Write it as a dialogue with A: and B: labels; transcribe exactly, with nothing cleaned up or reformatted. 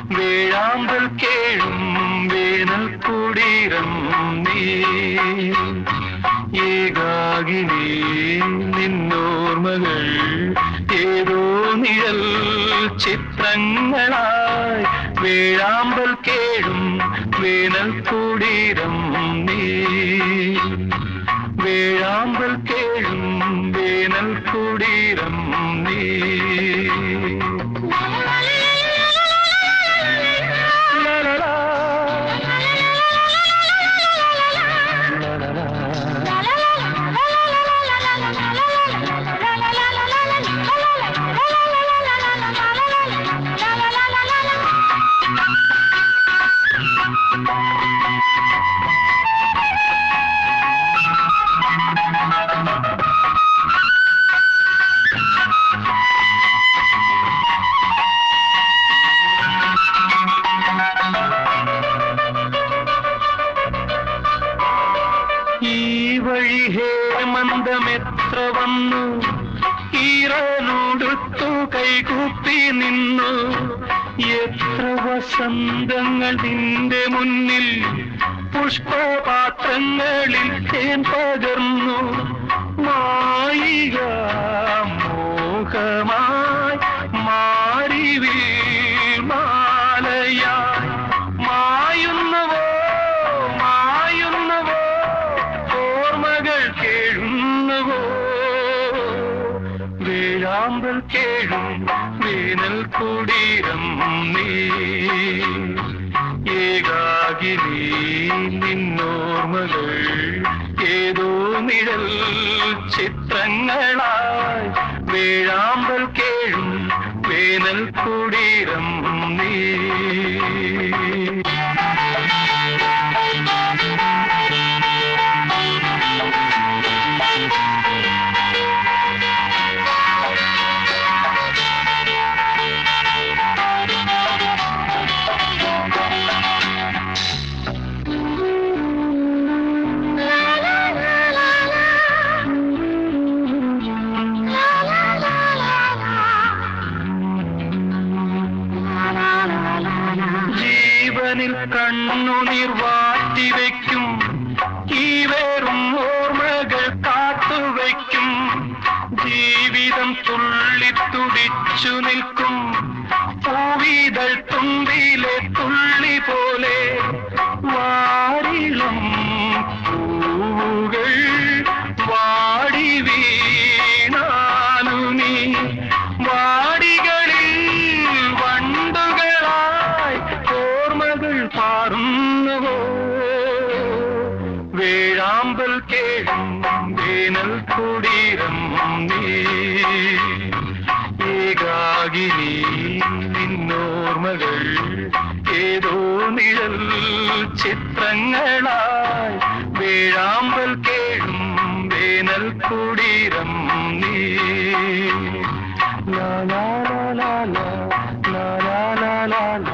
A: വേഴാമ്പൽ കേഴും വേനൽ കുടീരം നീ ഏകാകിനി നിന്നോർമകൾ ഏതോ നിഴൽ ചിത്രങ്ങളായി വേഴാമ്പൽ കേഴും വേനൽ കുടീരം നീ വേഴാമ്പൽ കേഴും വേനൽ കുടീരം നീ ഈ വഴി ഹേമന്തമെത്ര വന്നു ഈറനുടുത്തു കൈകൂപ്പി നിന്നു എത്ര വസന്തങ്ങൾ നിന്റെ മുന്നിൽ പുഷ്പപാത്രങ്ങളിൽ തേൻ പകർന്നു മായിക മോഹമായി മാറിവിൽ മാലയായി മായുന്നവോ മായുന്നവോ ഓർമ്മകൾ കേഴുന്നുവോ വേഴാമ്പൽ കേഴും വേനൽ കുടീരം നീ ഏകാകിനി നിന്നോർമകൾ ഏതോ നിഴൽ ചിത്രങ്ങളായി വേഴാമ്പൽ കേഴും വേനൽ കുടീരം നീ ജീവനിൽ കണ്ണുനീർ വാറ്റിവെക്കും ഈ വേറും ഓർമ്മകൾ കാത്തുവയ്ക്കും ജീവിതം തുള്ളിത്തുടിച്ചു നിൽക്കും പൂവിതൾ തുമ്പിലെ തുള്ളി പോലെ വാരിളം പൂവുകൾ വാടി വീണാലു നീ വാടികളിൽ വണ്ടുകളായി ഓർമ്മകൾ പാറുന്നുവോ വേഴാമ്പൽ കേഴും വേനൽ കുടീരം നീ ഏകാകിനി നിന്നോർമകൾ ഏതോ നിഴൽ ചിത്രങ്ങളായി വേഴാമ്പൽ കേഴും വേനൽ കുടീരം നീ ലാ ലാ ലാ ലാ ലാ ലാ ലാ ലാ